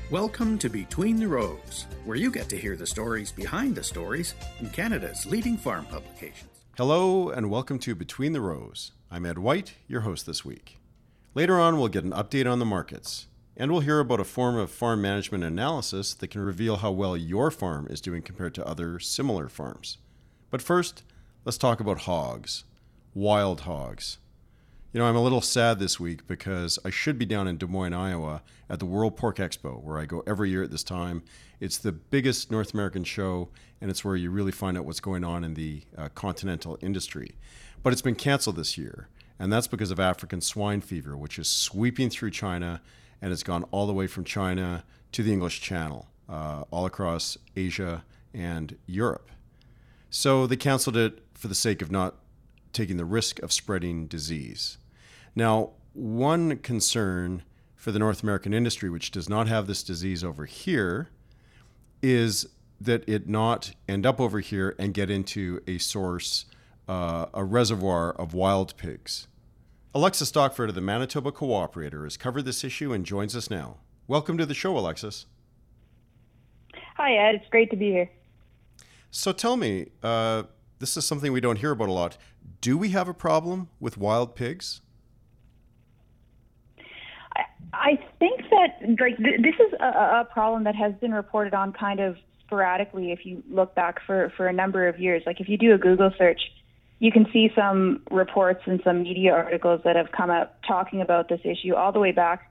Welcome to Between the Rows, where you get to hear the stories behind the stories in Canada's leading farm publications. Hello and welcome to Between the Rows. I'm Ed White, your host this week. Later on, we'll get an update on the markets, and we'll hear about a form of farm management analysis that can reveal how well your farm is doing compared to other similar farms. But first, let's talk about hogs. Wild hogs. You know, I'm a little sad this week because I should be down in Des Moines, Iowa at the World Pork Expo, where I go every year at this time. It's the biggest North American show, and it's where you really find out what's going on in the continental industry. But it's been canceled this year, and that's because of African swine fever, which is sweeping through China, and it's gone all the way from China to the English Channel, all across Asia and Europe. So they canceled it for the sake of not taking the risk of spreading disease. Now, one concern for the North American industry, which does not have this disease over here, is that it not end up over here and get into a source, a reservoir of wild pigs. Alexis Stockford of the Manitoba Cooperator has covered this issue and joins us now. Welcome to the show, Alexis. Hi, Ed. It's great to be here. So tell me, this is something we don't hear about a lot. Do we have a problem with wild pigs? I think that this is a problem that has been reported on kind of sporadically if you look back for a number of years. Like if you do a Google search, you can see some reports and some media articles that have come out talking about this issue all the way back,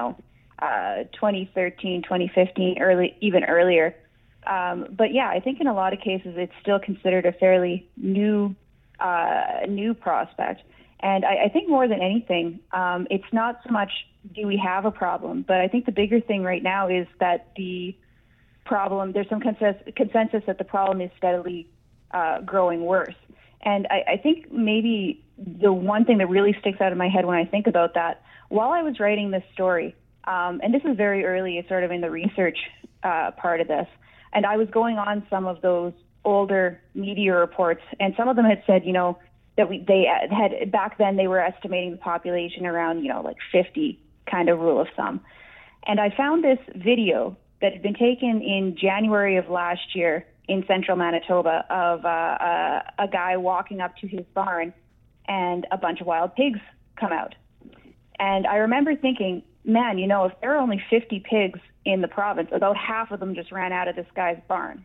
2013, 2015, even earlier. But yeah, I think in a lot of cases it's still considered a fairly new prospect. And I think more than anything, it's not so much do we have a problem, but I think the bigger thing right now is that the problem, there's some consensus that the problem is steadily growing worse. And I think maybe the one thing that really sticks out of my head when I think about that, while I was writing this story, and this is very early, sort of in the research part of this, and I was going on some of those older media reports, and some of them had said, that they had back then they were estimating the population around, like 50 kind of rule of thumb. And I found this video that had been taken in January of last year in central Manitoba of a guy walking up to his barn and a bunch of wild pigs come out. And I remember thinking, man, if there are only 50 pigs in the province, about half of them just ran out of this guy's barn.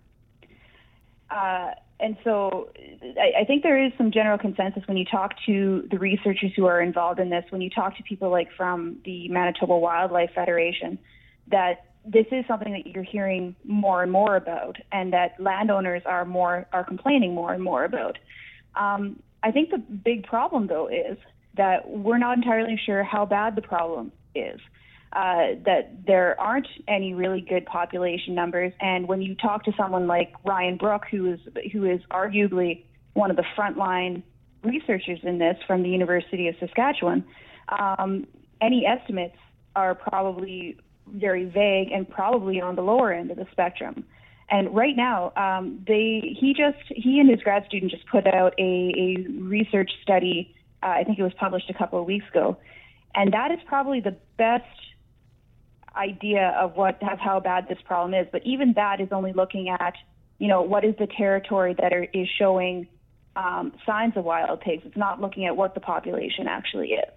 And so I think there is some general consensus when you talk to the researchers who are involved in this, when you talk to people like from the Manitoba Wildlife Federation, that this is something that you're hearing more and more about, and that landowners are complaining more and more about. I think the big problem, though, is that we're not entirely sure how bad the problem is. That there aren't any really good population numbers, and when you talk to someone like Ryan Brook, who is arguably one of the frontline researchers in this from the University of Saskatchewan, any estimates are probably very vague and probably on the lower end of the spectrum. And right now, he and his grad student just put out a research study. I think it was published a couple of weeks ago, and that is probably the best idea of how bad this problem is. But even that is only looking at, what is the territory that is showing signs of wild pigs. It's not looking at what the population actually is.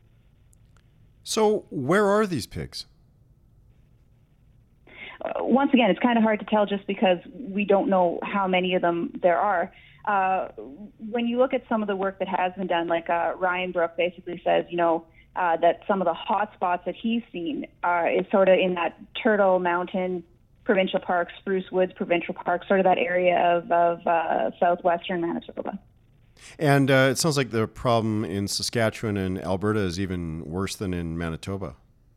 So where are these pigs? Once again, it's kind of hard to tell just because we don't know how many of them there are. When you look at some of the work that has been done, like Ryan Brook basically says, that some of the hot spots that he's seen is sort of in that Turtle Mountain Provincial Park, Spruce Woods Provincial Park, sort of that area of southwestern Manitoba. And it sounds like the problem in Saskatchewan and Alberta is even worse than in Manitoba.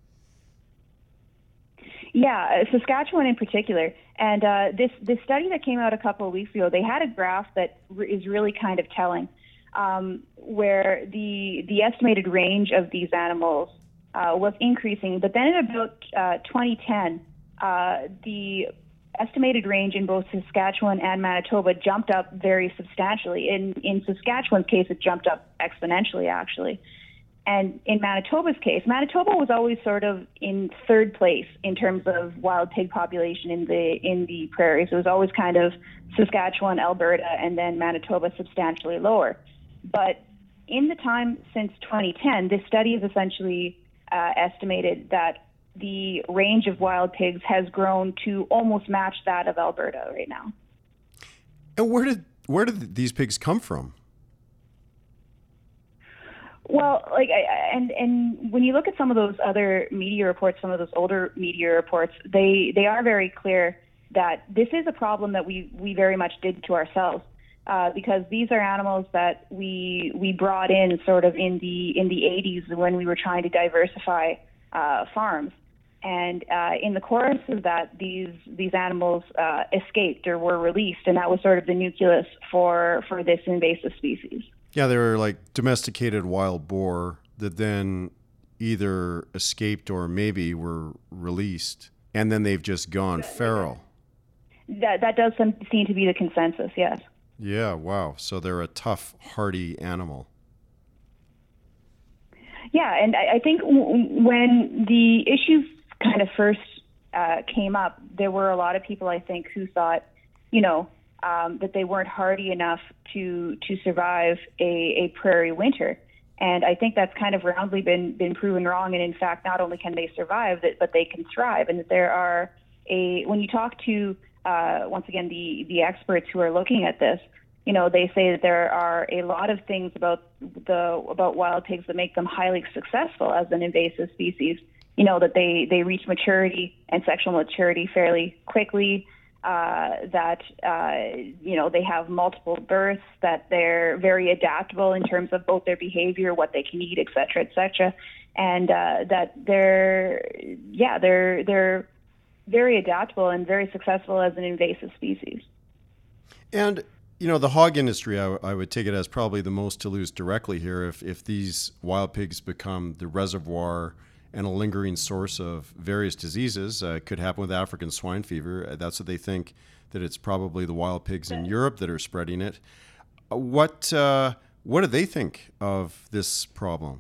Yeah, Saskatchewan in particular. And this study that came out a couple of weeks ago, they had a graph that is really kind of telling, where the estimated range of these animals was increasing. But then in about 2010, the estimated range in both Saskatchewan and Manitoba jumped up very substantially. In Saskatchewan's case, it jumped up exponentially, actually. And in Manitoba's case, Manitoba was always sort of in third place in terms of wild pig population in the prairies. It was always kind of Saskatchewan, Alberta, and then Manitoba substantially lower. But in the time since 2010, this study has essentially estimated that the range of wild pigs has grown to almost match that of Alberta right now. And where did these pigs come from? Well, and when you look at some of those other media reports, some of those older media reports, they are very clear that this is a problem that we very much did to ourselves, because these are animals that we brought in sort of in the 80s when we were trying to diversify farms, and in the course of that, these animals escaped or were released, and that was sort of the nucleus for this invasive species. Yeah, they were like domesticated wild boar that then either escaped or maybe were released, and then they've just gone feral. That does seem to be the consensus, yes. Yeah, wow. So they're a tough, hardy animal. Yeah, and I think when the issue kind of first came up, there were a lot of people, I think, who thought, that they weren't hardy enough to survive a prairie winter. And I think that's kind of roundly been proven wrong. And in fact, not only can they survive, but they can thrive. And that there are when you talk to, once again, the experts who are looking at this, they say that there are a lot of things about wild pigs that make them highly successful as an invasive species. That they reach maturity and sexual maturity fairly quickly, that they have multiple births, that they're very adaptable in terms of both their behavior, what they can eat, et cetera, and that they're very adaptable and very successful as an invasive species. And the hog industry, I would take it as probably the most to lose directly here if these wild pigs become the reservoir and a lingering source of various diseases. It could happen with African swine fever. That's what they think, that it's probably the wild pigs in Europe that are spreading it. What do they think of this problem?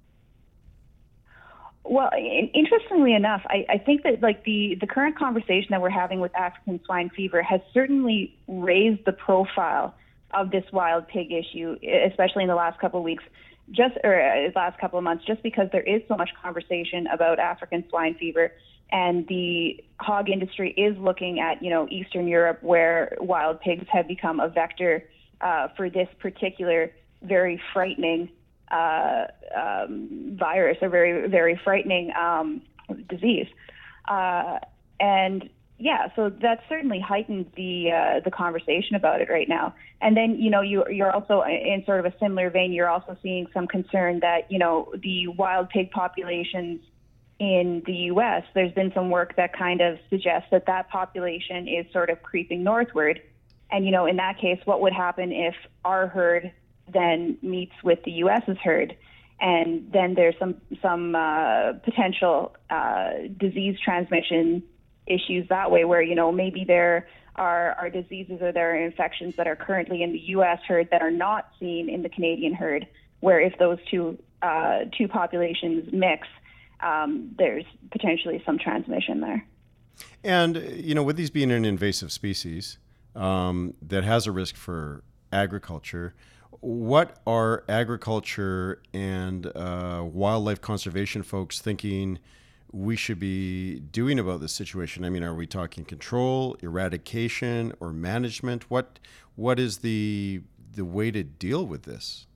Well, interestingly enough, I think that the current conversation that we're having with African swine fever has certainly raised the profile of this wild pig issue, especially in the last couple of weeks. Last couple of months, just because there is so much conversation about African swine fever, and the hog industry is looking at, Eastern Europe, where wild pigs have become a vector for this particular very frightening virus, or very, very frightening disease. And yeah, so that certainly heightened the conversation about it right now. And then, you're also in sort of a similar vein, you're also seeing some concern that, the wild pig populations in the U.S., there's been some work that kind of suggests that population is sort of creeping northward. And, in that case, what would happen if our herd then meets with the U.S.'s herd? And then there's some potential disease transmission issues that way, where maybe there are diseases or there are infections that are currently in the U.S. herd that are not seen in the Canadian herd, where if those two populations mix, there's potentially some transmission there. And with these being an invasive species that has a risk for agriculture, what are agriculture and wildlife conservation folks thinking we should be doing about this situation? I mean, are we talking control, eradication, or management? What is the way to deal with this?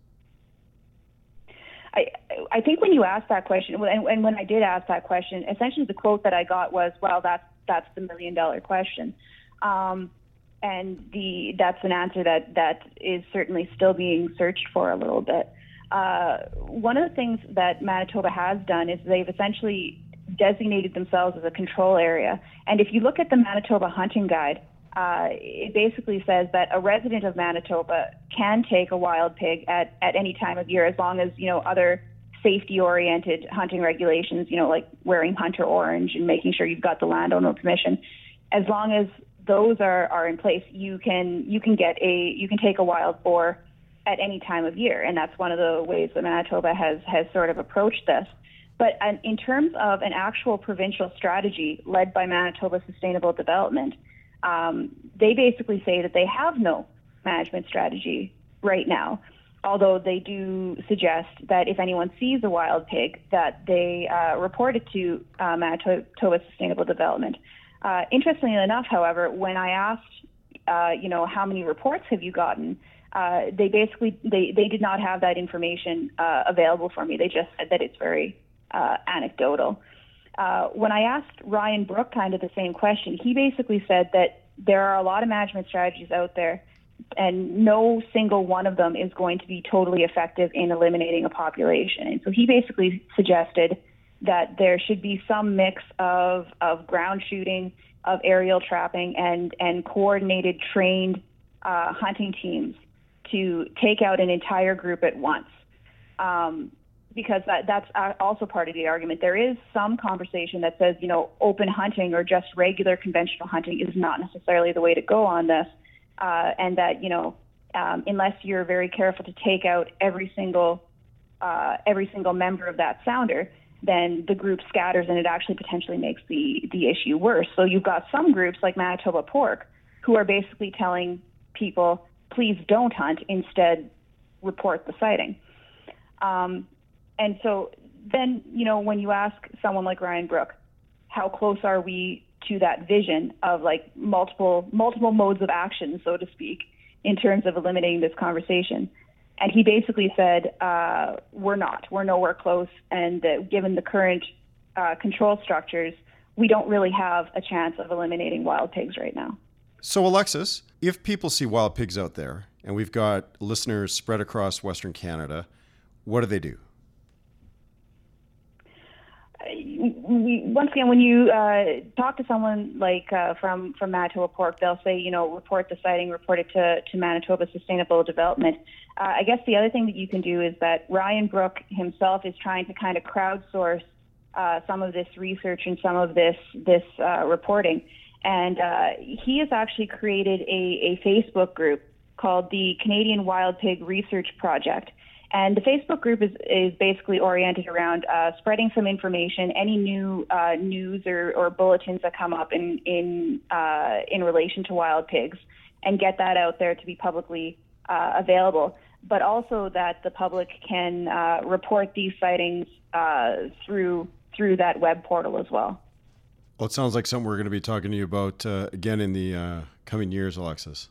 I think when you asked that question, and when I did ask that question, essentially the quote that I got was, "Well, that's the $1 million question," and that's an answer that is certainly still being searched for a little bit. One of the things that Manitoba has done is they've essentially designated themselves as a control area. And if you look at the Manitoba Hunting Guide, it basically says that a resident of Manitoba can take a wild pig at any time of year, as long as, other safety-oriented hunting regulations, like wearing hunter orange and making sure you've got the landowner permission. As long as those are in place, you can take a wild boar at any time of year, and that's one of the ways that Manitoba has sort of approached this. But in terms of an actual provincial strategy led by Manitoba Sustainable Development, they basically say that they have no management strategy right now, although they do suggest that if anyone sees a wild pig, that they report it to Manitoba Sustainable Development. Interestingly enough, however, when I asked, how many reports have you gotten, they did not have that information available for me. They just said that it's very anecdotal. When I asked Ryan Brook kind of the same question, he basically said that there are a lot of management strategies out there, and no single one of them is going to be totally effective in eliminating a population. And so he basically suggested that there should be some mix of ground shooting, of aerial trapping, and coordinated trained hunting teams to take out an entire group at once. Because that's also part of the argument. There is some conversation that says, open hunting or just regular conventional hunting is not necessarily the way to go on this. And that, unless you're very careful to take out every single member of that sounder, then the group scatters and it actually potentially makes the issue worse. So you've got some groups like Manitoba Pork who are basically telling people, please don't hunt, instead report the sighting. And so then, when you ask someone like Ryan Brook, how close are we to that vision of like multiple modes of action, so to speak, in terms of eliminating this conversation? And he basically said, we're nowhere close. And given the current control structures, we don't really have a chance of eliminating wild pigs right now. So Alexis, if people see wild pigs out there, and we've got listeners spread across Western Canada, what do they do? Once again, when you talk to someone like from Manitoba Pork, they'll say, report the sighting, report it to Manitoba Sustainable Development. I guess the other thing that you can do is that Ryan Brook himself is trying to kind of crowdsource some of this research and some of this reporting. And he has actually created a Facebook group called the Canadian Wild Pig Research Project. And the Facebook group is basically oriented around spreading some information, any new news or bulletins that come up in relation to wild pigs, and get that out there to be publicly available. But also that the public can report these sightings through that web portal as well. Well, it sounds like something we're going to be talking to you about again in the coming years, Alexis.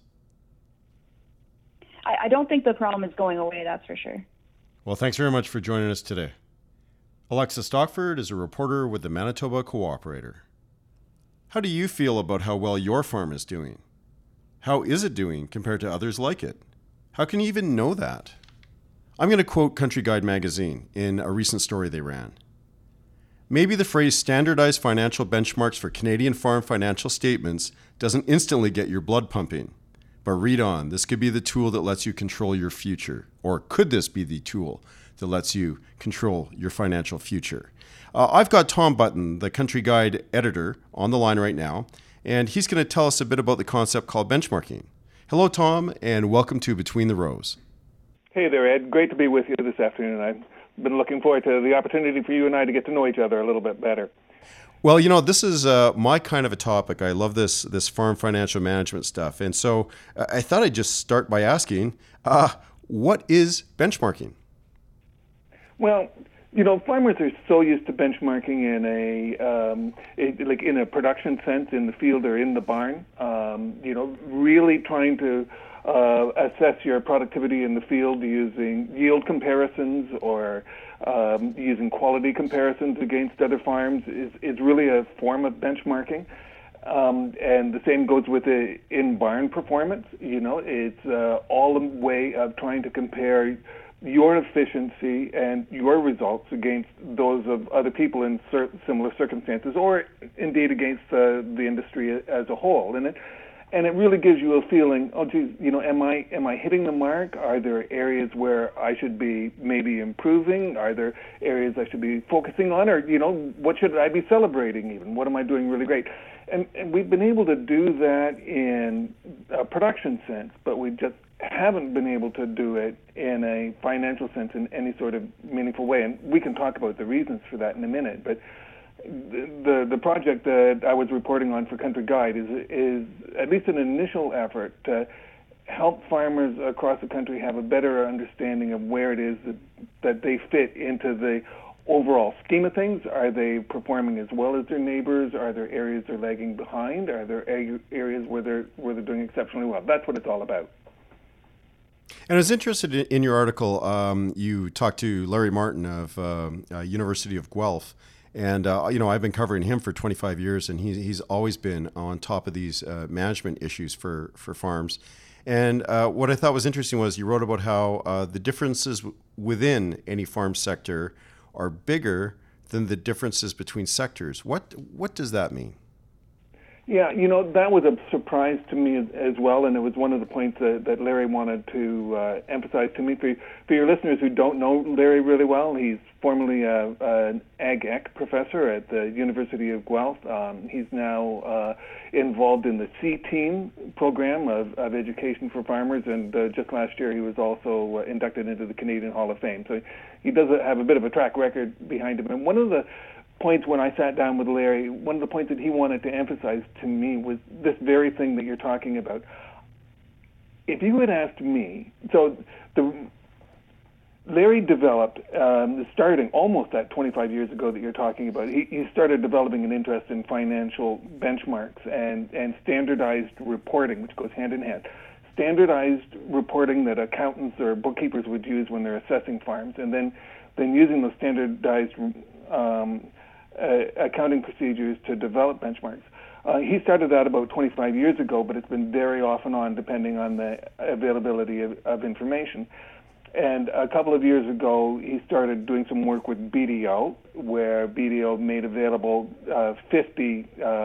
I don't think the problem is going away, that's for sure. Well, thanks very much for joining us today. Alexis Stockford is a reporter with the Manitoba Cooperator. How do you feel about how well your farm is doing? How is it doing compared to others like it? How can you even know that? I'm going to quote Country Guide magazine in a recent story they ran. Maybe the phrase standardized financial benchmarks for Canadian farm financial statements doesn't instantly get your blood pumping. But read on. This could be the tool that lets you control your future. Or could this be the tool that lets you control your financial future? I've got Tom Button, the Country Guide editor, on the line right now, and he's going to tell us a bit about the concept called benchmarking. Hello, Tom, and welcome to Between the Rows. Hey there, Ed. Great to be with you this afternoon. I've been looking forward to the opportunity for you and I to get to know each other a little bit better. Well, this is my kind of a topic. I love this farm financial management stuff. And so I thought I'd just start by asking, what is benchmarking? Well, farmers are so used to benchmarking in a production sense, in the field or in the barn, really trying to assess your productivity in the field using yield comparisons or using quality comparisons against other farms is really a form of benchmarking. And the same goes with the in-barn performance. It's all a way of trying to compare your efficiency and your results against those of other people in similar circumstances, or indeed against the industry as a whole. And it really gives you a feeling, oh, geez, am I hitting the mark? Are there areas where I should be maybe improving? Are there areas I should be focusing on? Or, what should I be celebrating even? What am I doing really great? And we've been able to do that in a production sense, but we just haven't been able to do it in a financial sense in any sort of meaningful way. And we can talk about the reasons for that in a minute. But the project that I was reporting on for Country Guide is at least an initial effort to help farmers across the country have a better understanding of where it is that they fit into the overall scheme of things. Are they performing as well as their neighbors? Are there areas they're lagging behind? Are there areas where they're doing exceptionally well? That's what it's all about. And I was interested in your article. You talked to Larry Martin of University of Guelph. And, I've been covering him for 25 years, and he's always been on top of these management issues for farms. And what I thought was interesting was you wrote about how the differences within any farm sector are bigger than the differences between sectors. What does that mean? Yeah, that was a surprise to me as well, and it was one of the points that Larry wanted to emphasize to me. For your listeners who don't know Larry really well, he's formerly an Ag-Ec professor at the University of Guelph. He's now involved in the C-Team program of education for farmers, and just last year he was also inducted into the Canadian Hall of Fame. So he does have a bit of a track record behind him. And one of the points when I sat down with Larry, one of the points that he wanted to emphasize to me was this very thing that you're talking about. If you had asked me, Larry developed, starting almost that 25 years ago that you're talking about, he started developing an interest in financial benchmarks and standardized reporting, which goes hand in hand. Standardized reporting that accountants or bookkeepers would use when they're assessing farms, and then using those standardized accounting procedures to develop benchmarks. He started that about 25 years ago, but it's been very off and on depending on the availability of information. And a couple of years ago, he started doing some work with BDO, where BDO made available 50,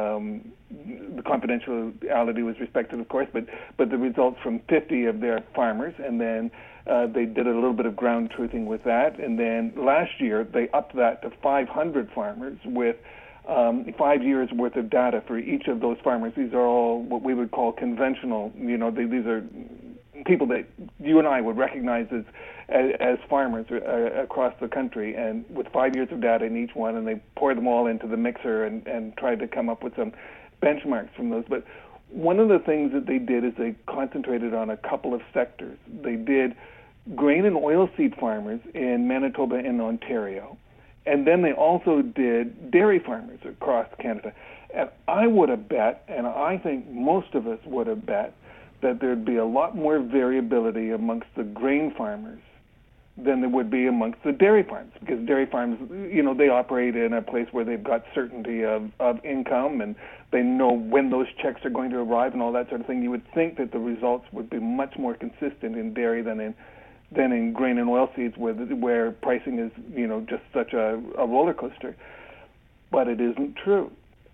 the confidentiality was respected, of course, but the results from 50 of their farmers, and then they did a little bit of ground truthing with that. And then last year, they upped that to 500 farmers with 5 years worth of data for each of those farmers. These are all what we would call conventional, these are people that you and I would recognize as farmers across the country, and with 5 years of data in each one, and they pour them all into the mixer and try to come up with some benchmarks from those. But one of the things that they did is they concentrated on a couple of sectors. They did grain and oilseed farmers in Manitoba and Ontario, and then they also did dairy farmers across Canada. And I would have bet, and I think most of us would have bet, that there'd be a lot more variability amongst the grain farmers than there would be amongst the dairy farms, because dairy farms, they operate in a place where they've got certainty of income, and they know when those checks are going to arrive and all that sort of thing. You would think that the results would be much more consistent in dairy than in grain and oilseeds, where pricing is, just such a roller coaster. But it isn't true.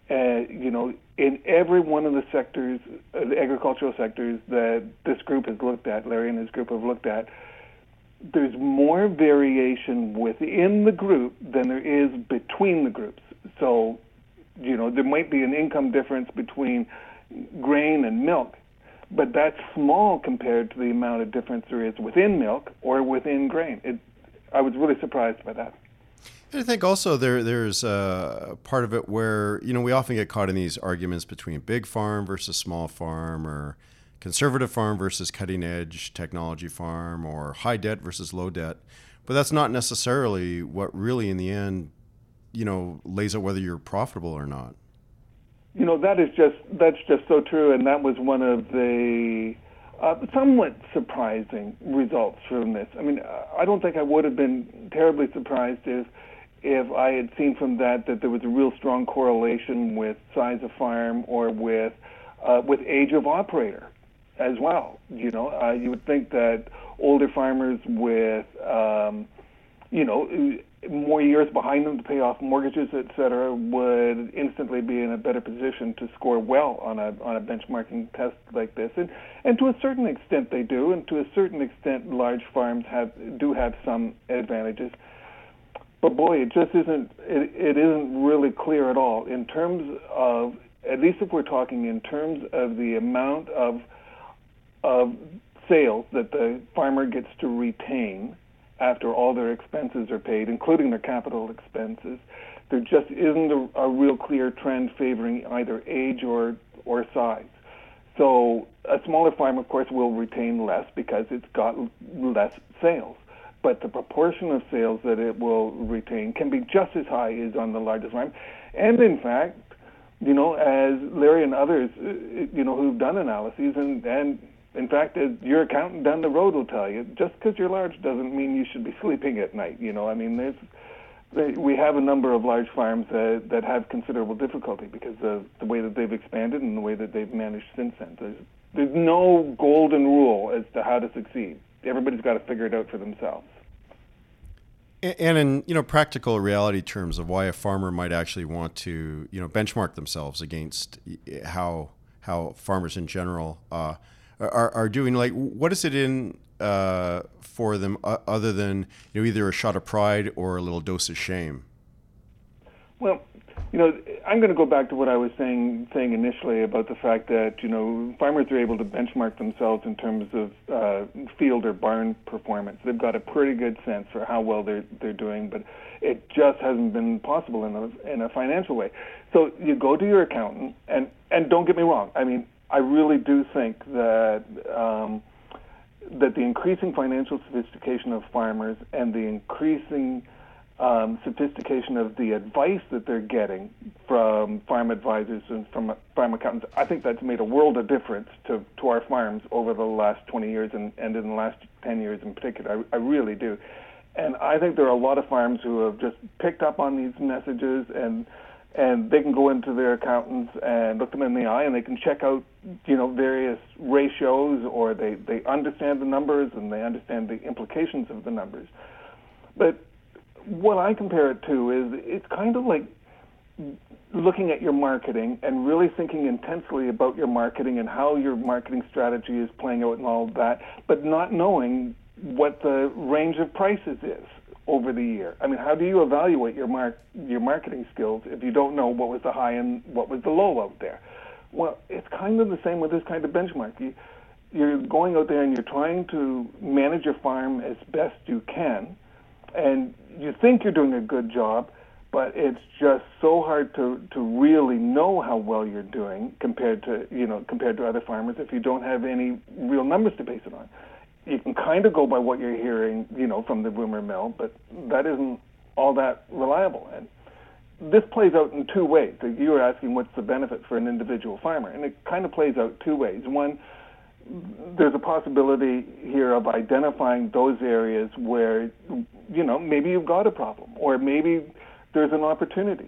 In every one of the sectors, the agricultural sectors that this group has looked at, Larry and his group have looked at, there's more variation within the group than there is between the groups. So, there might be an income difference between grain and milk, but that's small compared to the amount of difference there is within milk or within grain. I was really surprised by that. I think also there's a part of it where, we often get caught in these arguments between big farm versus small farm, or conservative farm versus cutting edge technology farm, or high debt versus low debt. But that's not necessarily what really in the end, lays out whether you're profitable or not. That's just so true. And that was one of the somewhat surprising results from this. I mean, I don't think I would have been terribly surprised if I had seen from that there was a real strong correlation with size of farm or with age of operator as well. You would think that older farmers with more years behind them to pay off mortgages, et cetera, would instantly be in a better position to score well on a benchmarking test like this. And to a certain extent they do, and to a certain extent large farms do have some advantages. But boy, it just isn't really clear at all in terms of, at least if we're talking in terms of the amount of sales that the farmer gets to retain after all their expenses are paid, including their capital expenses, there just isn't a real clear trend favoring either age or size. So a smaller farm, of course, will retain less because it's got less sales. But the proportion of sales that it will retain can be just as high as on the largest farm. And in fact, as Larry and others, who've done analyses, and in fact, as your accountant down the road will tell you, just because you're large doesn't mean you should be sleeping at night. We have a number of large farms that have considerable difficulty because of the way that they've expanded and the way that they've managed since then. There's no golden rule as to how to succeed. Everybody's got to figure it out for themselves. And in practical reality terms of why a farmer might actually want to benchmark themselves against how farmers in general are doing. Like, what is it in for them other than either a shot of pride or a little dose of shame? Well, I'm going to go back to what I was saying initially about the fact that farmers are able to benchmark themselves in terms of field or barn performance. They've got a pretty good sense for how well they're doing, but it just hasn't been possible in a financial way. So you go to your accountant, and don't get me wrong. I mean, I really do think that that the increasing financial sophistication of farmers and the increasing sophistication of the advice that they're getting from farm advisors and from farm accountants, I think that's made a world of difference to our farms over the last 20 years and in the last 10 years in particular. I really do. And I think there are a lot of farms who have just picked up on these messages, and they can go into their accountants and look them in the eye, and they can check out various ratios, or they understand the numbers and they understand the implications of the numbers. But what I compare it to is it's kind of like looking at your marketing and really thinking intensely about your marketing and how your marketing strategy is playing out and all of that, but not knowing what the range of prices is over the year. I mean, how do you evaluate your marketing skills if you don't know what was the high and what was the low out there? Well, it's kind of the same with this kind of benchmark. You're going out there and you're trying to manage your farm as best you can, and you think you're doing a good job, but it's just so hard to really know how well you're doing compared to other farmers if you don't have any real numbers to base it on. You can kind of go by what you're hearing, from the rumor mill, but that isn't all that reliable. And this plays out in two ways. You were asking what's the benefit for an individual farmer, and it kind of plays out two ways. One, there's a possibility here of identifying those areas where, maybe you've got a problem, or maybe there's an opportunity,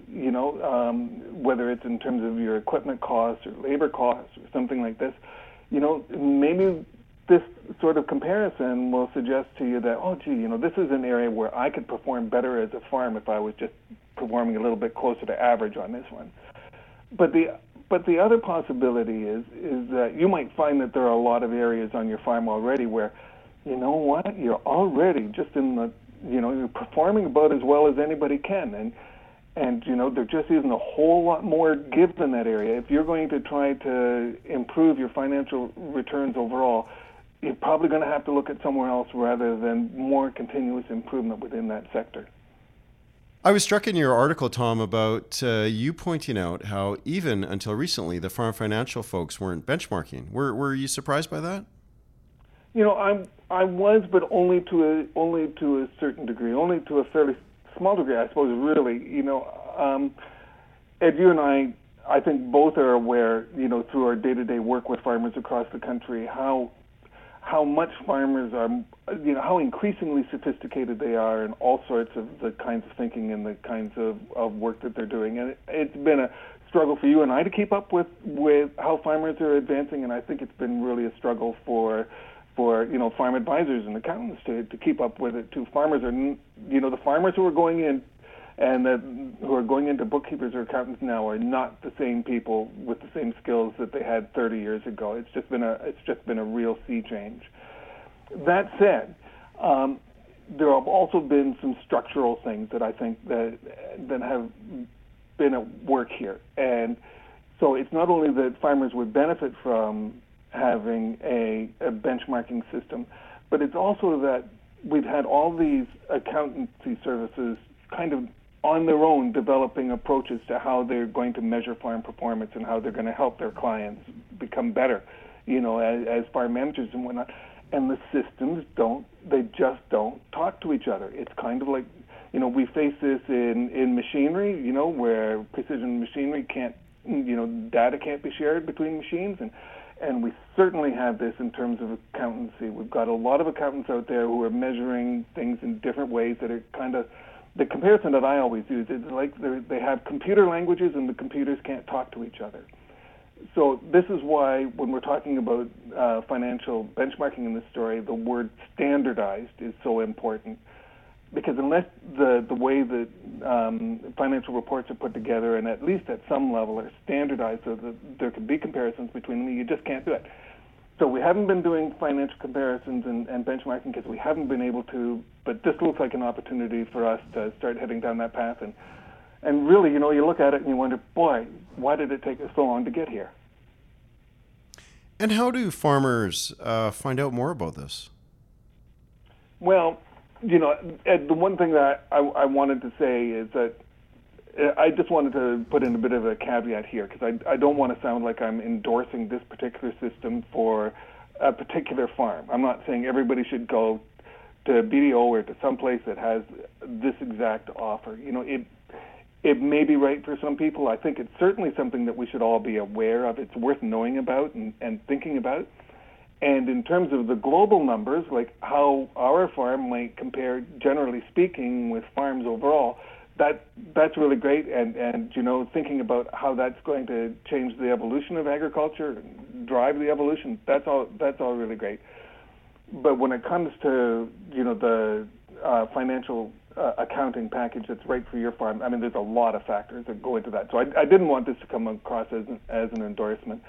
whether it's in terms of your equipment costs or labor costs or something like this. Maybe this sort of comparison will suggest to you that, this is an area where I could perform better as a farm if I was just performing a little bit closer to average on this one. But the other possibility is that you might find that there are a lot of areas on your farm already where, you're already just in the, you're performing about as well as anybody can. And there just isn't a whole lot more give in that area. If you're going to try to improve your financial returns overall, you're probably going to have to look at somewhere else rather than more continuous improvement within that sector. I was struck in your article, Tom, about you pointing out how even until recently the farm financial folks weren't benchmarking. Were you surprised by that? I was, but only to a certain degree, only to a fairly small degree, I suppose. Really, Ed, you and I think both are aware, through our day-to-day work with farmers across the country, how much farmers are, how increasingly sophisticated they are in all sorts of the kinds of thinking and the kinds of work that they're doing. And it's been a struggle for you and I to keep up with how farmers are advancing, and I think it's been really a struggle for farm advisors and accountants to keep up with it too. Farmers are, the farmers who are going in and who are going into bookkeepers or accountants now are not the same people with the same skills that they had 30 years ago. It's just been a real sea change. That said, there have also been some structural things that I think that have been at work here. And so it's not only that farmers would benefit from having a benchmarking system, but it's also that we've had all these accountancy services kind of on their own developing approaches to how they're going to measure farm performance and how they're going to help their clients become better, as farm managers and whatnot. And the systems just don't talk to each other. It's kind of like, we face this in machinery, where precision machinery data can't be shared between machines. And we certainly have this in terms of accountancy. We've got a lot of accountants out there who are measuring things in different ways that are kind of, the comparison that I always use is like they have computer languages and the computers can't talk to each other. So this is why when we're talking about financial benchmarking in this story, the word standardized is so important. Because unless the way that financial reports are put together and at least at some level are standardized so that there can be comparisons between them, you just can't do it. So we haven't been doing financial comparisons and benchmarking because we haven't been able to, but this looks like an opportunity for us to start heading down that path. And really, you look at it and you wonder, boy, why did it take us so long to get here? And how do farmers find out more about this? Well, Ed, the one thing that I wanted to say is that I just wanted to put in a bit of a caveat here because I don't want to sound like I'm endorsing this particular system for a particular farm. I'm not saying everybody should go to BDO or to some place that has this exact offer. It may be right for some people. I think it's certainly something that we should all be aware of. It's worth knowing about and thinking about. And in terms of the global numbers, like how our farm might compare, generally speaking, with farms overall, that's really great. And thinking about how that's going to change the evolution of agriculture, drive the evolution, that's all really great. But when it comes to the financial accounting package that's right for your farm, I mean, there's a lot of factors that go into that. So I didn't want this to come across as an endorsement.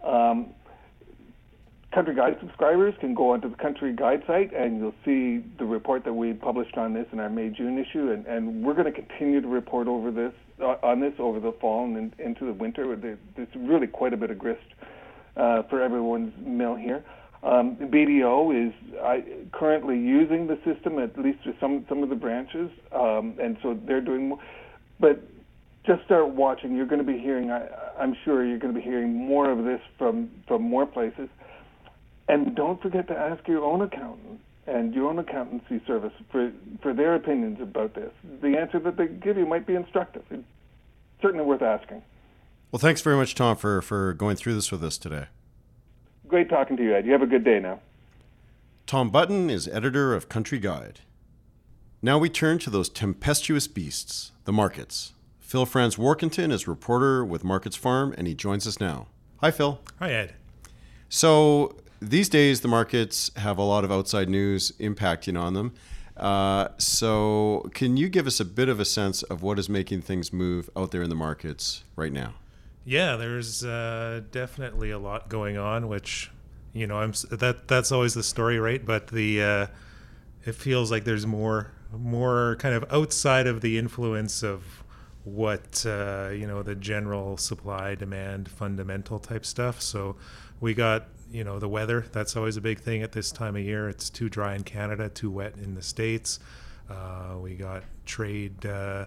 Country Guide subscribers can go onto the Country Guide site and you'll see the report that we published on this in our May-June issue, and we're going to continue to report over this over the fall and into the winter. There's really quite a bit of grist for everyone's mill here. BDO is currently using the system, at least for some of the branches, and so they're doing more. But just start watching. You're going to be hearing, I'm sure you're going to be hearing more of this from more places. And don't forget to ask your own accountant and your own accountancy service for their opinions about this. The answer that they give you might be instructive. It's certainly worth asking. Well, thanks very much, Tom, for going through this with us today. Great talking to you, Ed. You have a good day now. Tom Button is editor of Country Guide. Now we turn to those tempestuous beasts, the markets. Phil Franz Warkentin is reporter with Markets Farm, and he joins us now. Hi, Phil. Hi, Ed. So these days, the markets have a lot of outside news impacting on them. So can you give us a bit of a sense of what is making things move out there in the markets right now? Yeah, there's definitely a lot going on, which, that's always the story, right? But it feels like there's more kind of outside of the influence of what, the general supply, demand, fundamental type stuff. So we got, the weather, that's always a big thing at this time of year. It's too dry in Canada, too wet in the States. We got trade.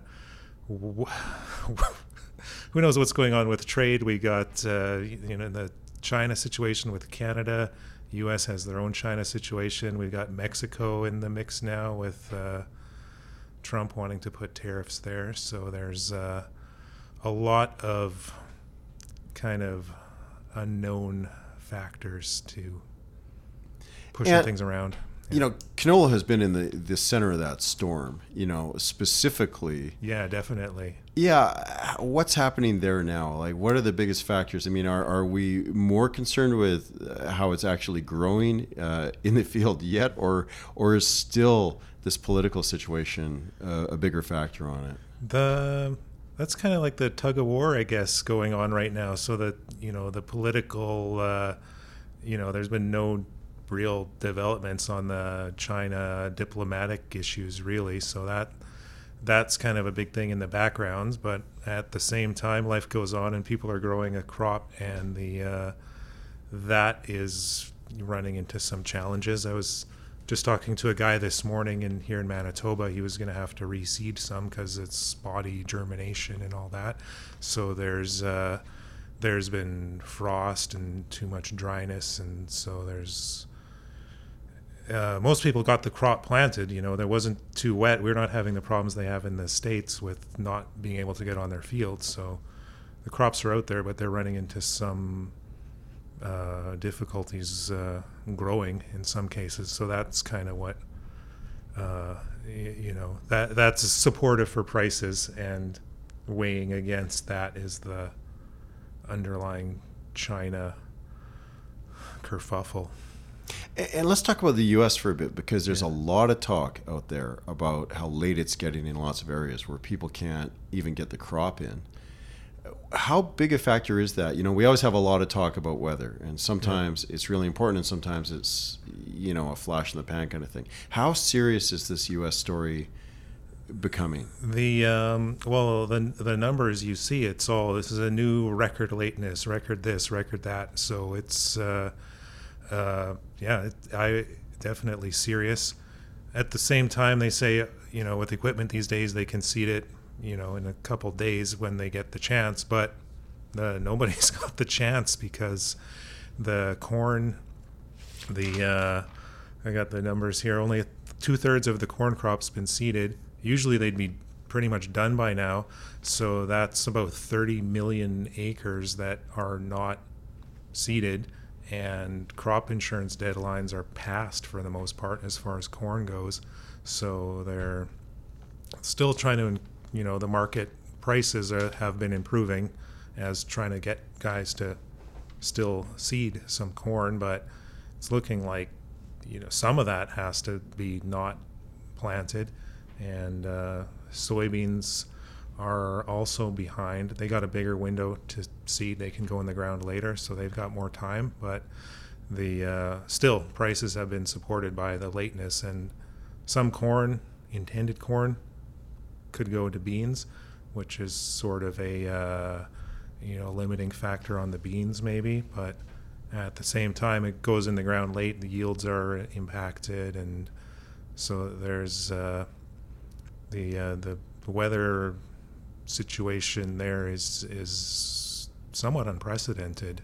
Who knows what's going on with trade? We got, the China situation with Canada. U.S. has their own China situation. We've got Mexico in the mix now with Trump wanting to put tariffs there. So there's a lot of kind of unknown factors to pushing things around. Canola has been in the center of that storm, specifically. Yeah, definitely. Yeah. What's happening there now? Like, what are the biggest factors? I mean, are we more concerned with how it's actually growing in the field yet, or is still this political situation a bigger factor on it? That's kind of like the tug of war, I guess, going on right now. So that, the political, there's been no real developments on the China diplomatic issues, really. So that's kind of a big thing in the background. But at the same time, life goes on and people are growing a crop, and the that is running into some challenges. I was just talking to a guy this morning here in Manitoba. He was going to have to reseed some because it's spotty germination and all that. So there's been frost and too much dryness, and so there's most people got the crop planted. There wasn't too wet. We're not having the problems they have in the States with not being able to get on their fields. So the crops are out there, but they're running into some difficulties growing in some cases. So that's kind of what that's supportive for prices, and weighing against that is the underlying China kerfuffle. And let's talk about the U.S. for a bit, because there's a lot of talk out there about how late it's getting in lots of areas where people can't even get the crop in. How big a factor is that? We always have a lot of talk about weather, and sometimes it's really important, and sometimes it's, a flash in the pan kind of thing. How serious is this U.S. story becoming? The numbers you see, this is a new record lateness, record this, record that. So it's I definitely serious. At the same time, they say, with equipment these days, they can seed it, in a couple days when they get the chance, but nobody's got the chance because the corn, I got the numbers here, only 2/3 of the corn crop's been seeded. Usually they'd be pretty much done by now. So that's about 30 million acres that are not seeded, and crop insurance deadlines are passed for the most part as far as corn goes. So they're still trying to, the market prices have been improving as trying to get guys to still seed some corn, but it's looking like, some of that has to be not planted. And soybeans are also behind. They got a bigger window to seed. They can go in the ground later, so they've got more time. But still, prices have been supported by the lateness, and some corn, intended corn, could go to beans, which is sort of a limiting factor on the beans maybe. But at the same time, it goes in the ground late. The yields are impacted, and so there's the weather situation there is somewhat unprecedented.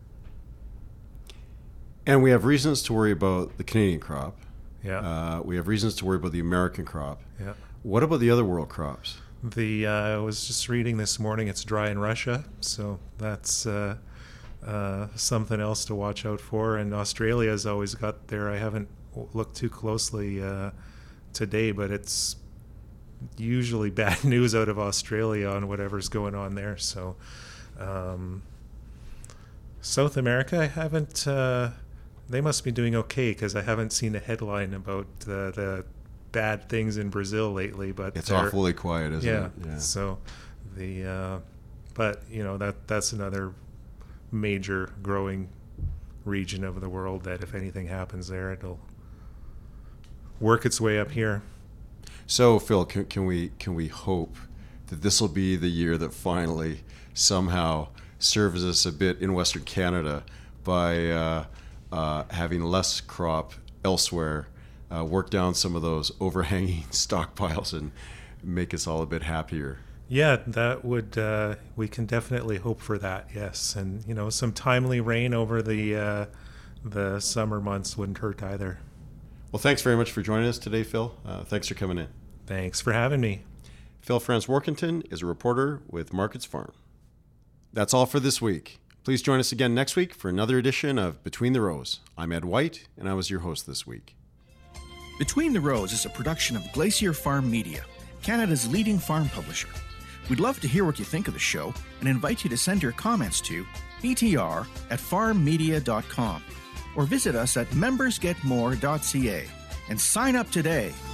And we have reasons to worry about the Canadian crop. Yeah. We have reasons to worry about the American crop. Yeah. What about the other world crops? I was just reading this morning, it's dry in Russia, so that's something else to watch out for. And Australia's always got there. I haven't looked too closely today, but it's usually bad news out of Australia on whatever's going on there. So South America, I haven't they must be doing okay, because I haven't seen a headline about the bad things in Brazil lately. But it's awfully quiet, isn't it? Yeah. So but that's another major growing region of the world that if anything happens there, it'll work its way up here. So, Phil, can we hope that this will be the year that finally somehow serves us a bit in Western Canada by having less crop elsewhere, work down some of those overhanging stockpiles, and make us all a bit happier? Yeah, that would we can definitely hope for that. Yes, and some timely rain over the summer months wouldn't hurt either. Well, thanks very much for joining us today, Phil. Thanks for coming in. Thanks for having me. Phil Franz-Warkentin is a reporter with Markets Farm. That's all for this week. Please join us again next week for another edition of Between the Rows. I'm Ed White, and I was your host this week. Between the Rows is a production of Glacier Farm Media, Canada's leading farm publisher. We'd love to hear what you think of the show and invite you to send your comments to btr@farmmedia.com or visit us at membersgetmore.ca and sign up today.